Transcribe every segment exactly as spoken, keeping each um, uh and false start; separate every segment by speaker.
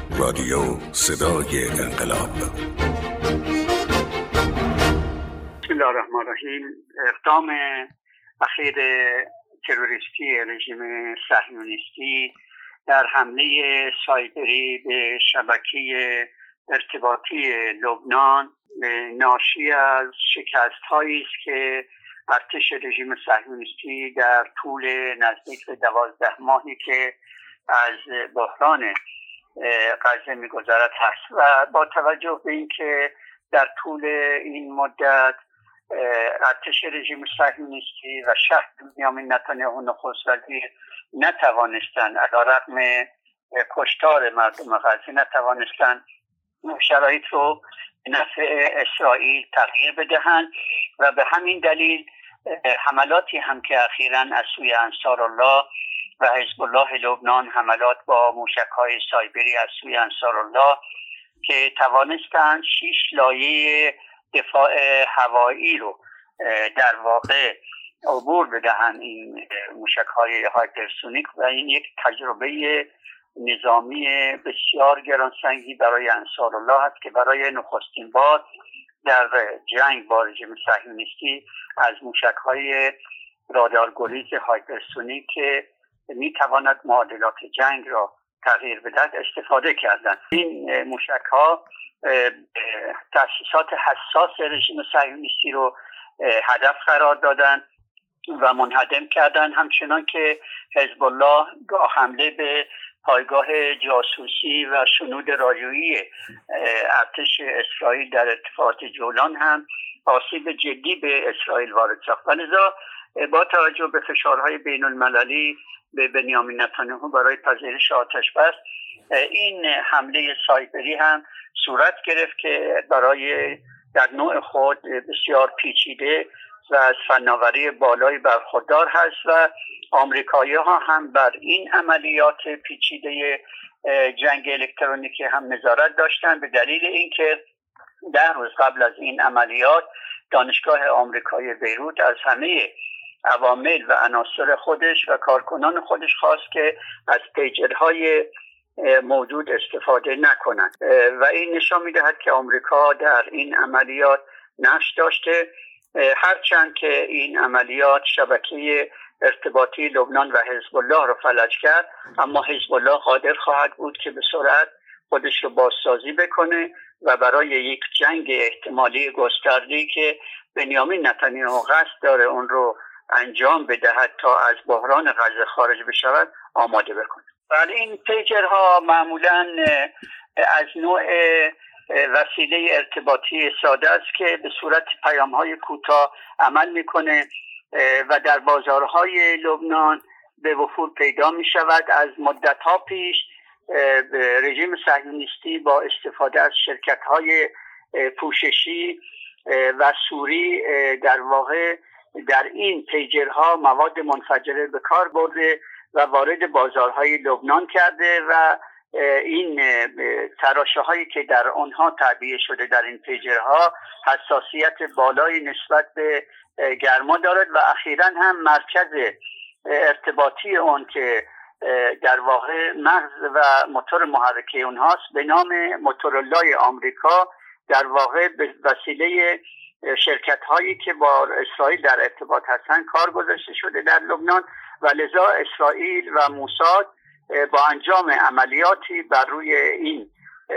Speaker 1: رادیو صدای انقلاب.
Speaker 2: بسم الله الرحمن الرحیم. اقدام اخیر تروریستی رژیم صهیونیستی در حمله سایبری به شبکه ارتباطی لبنان ناشی از شکست‌هایی است که ارتش رژیم صهیونیستی در طول نزدیک به دوازده ماهی که از بحران غزه می‌گذرد هست و با توجه به اینکه در طول این مدت ارتش رژیم صهیونیستی و شهر بنیامین نتانیاهو نخست وزیر نتوانستند علیرغم کشتار مردم غزه نتوانستند شرایط رو به نفع اسرائیل تغییر بدهند و به همین دلیل حملاتی هم که اخیراً از سوی انصارالله و حزب الله لبنان حملات با موشک‌های سایبری از سوی انصارالله که توانستند شش لایه دفاع هوایی رو در واقع عبور بدهند این موشک‌های هایپرسونیک و این یک تجربه نظامی بسیار گرانسنگی برای انصارالله است که برای نخستین بار در جنگ با رژیم صهیونیستی از موشک‌های رادارگریز هایپرسونیک که می‌تواند معادلات جنگ را تغییر بدهد استفاده کردند. این موشک‌ها تأسیسات حساس رژیم صهیونیستی رو هدف قرار دادند و منهدم کردند، همچنان که حزب الله با حمله به پایگاه جاسوسی و شنود رادیویی ارتش اسرائیل در ارتفاعات جولان هم آسیب جدی به اسرائیل وارد ساخت. لذا با توجه به فشارهای بین المللی به بنیامین نتانیاهو برای پذیرش آتش بس این حمله سایبری هم صورت گرفت که برای در نوع خود بسیار پیچیده و از فناوری بالایی برخوردار هست و آمریکایی‌ها هم بر این عملیات پیچیده جنگ الکترونیکی هم نظارت داشتند به دلیل اینکه ده روز قبل از این عملیات دانشگاه آمریکایی بیروت از همه عوامل و عناصر خودش و کارکنان خودش خواست که از پیجرهای موجود استفاده نکنند و این نشان می‌دهد که آمریکا در این عملیات نقش داشته، هرچند که این عملیات شبکه ارتباطی لبنان و حزب الله را فلج کرد، اما حزب الله قادر خواهد بود که به سرعت خودش رو بازسازی بکنه و برای یک جنگ احتمالی گسترده‌ای که بنیامین نتانیاهو قصد داره اون رو انجام بدهد تا از بحران غزه خارج بشود آماده بکنه. ولی این پیجرها معمولاً از نوع وسیله ارتباطی ساده است که به صورت پیام‌های کوتاه عمل می‌کنه و در بازارهای لبنان به وفور پیدا می‌شود. از مدت‌ها پیش رژیم صهیونیستی با استفاده از شرکت‌های پوششی و سوری در واقع در این پیجرها مواد منفجره به کار برده و وارد بازارهای لبنان کرده و این تراشه‌هایی که در آنها تعبیه شده در این پیجرها حساسیت بالایی نسبت به گرما دارد و اخیراً هم مرکز ارتباطی آن که در واقع مغز و موتور محرکه اونهاست به نام موتورولای آمریکا در واقع به وسیله شرکت هایی که با اسرائیل در ارتباط هستند کار گذاشته شده در لبنان و لذا اسرائیل و موساد با انجام عملیاتی بر روی این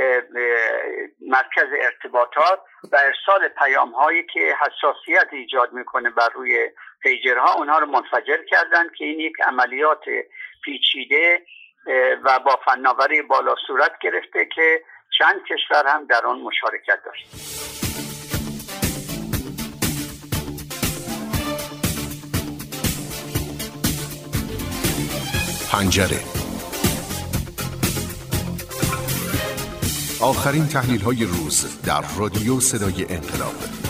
Speaker 2: مرکز ارتباطات و ارسال پیام هایی که حساسیت ایجاد میکنه بر روی پیجرها اونها رو منفجر کردند که این یک عملیات پیچیده و با فناوری بالا صورت گرفته که چند کشور هم در آن مشارکت داشت.
Speaker 1: پنجره آخرین تحلیل های روز در رادیو صدای انقلاب.